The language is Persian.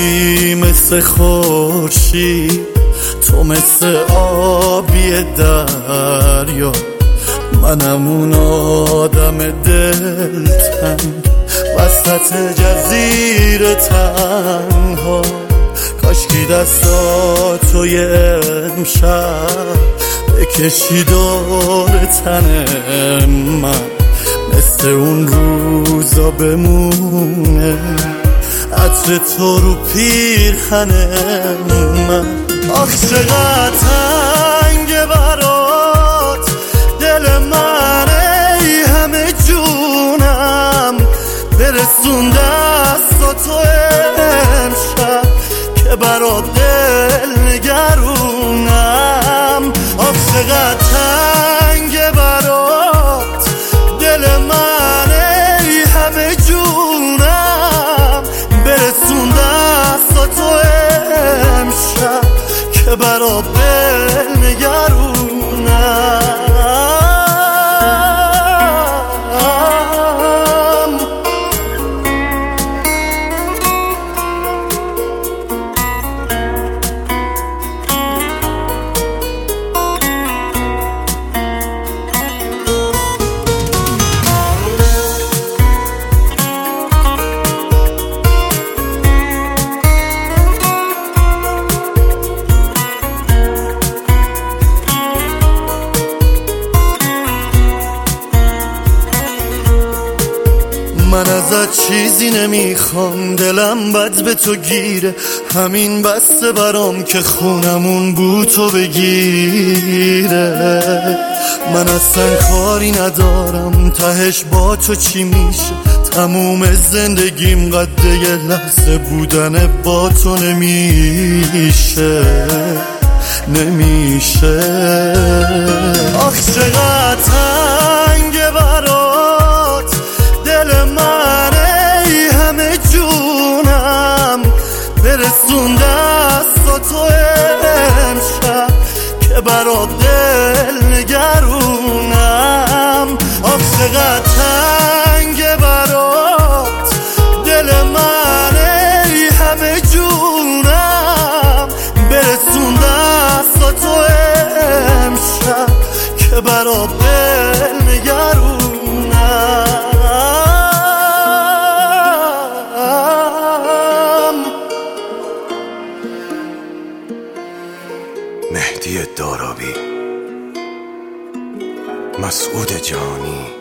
بودی مثل خورشید، تو مثل آبی دریا، منم اون آدم دلتنگ وسط جزیره تنها. کاشکی دستاتو یه امشب بکشی دور تن من، مثل اون روزا بمونه عطر تو رو پیرهن من. آخ چقدر تنگه برات دل من، ای همه جونم برسون دستاتو امشب که برات دل نگرونم. آخ چقدر تنگه برات دل من، ای همه جونم برسون دستاتو امشب که برات دل نگرونم. من ازت چیزی نمیخوام، دلم بد به تو گیره، همین بسته برام که خونمون بو تو بگیره. من اصلا کاری ندارم تهش با تو چی میشه، تموم زندگیم قد یه لحظه بودن با تو نمیشه. آخ چقدر تنگه برات دل من، ای همه جونم برسون دستاتو امشب که برات دل نگرونم. آخ چقدر تنگه برات دل من، ای همه جونم برسون دستاتو امشب که برات دل نگرونم. مهدی دارابی، مسعود جانی.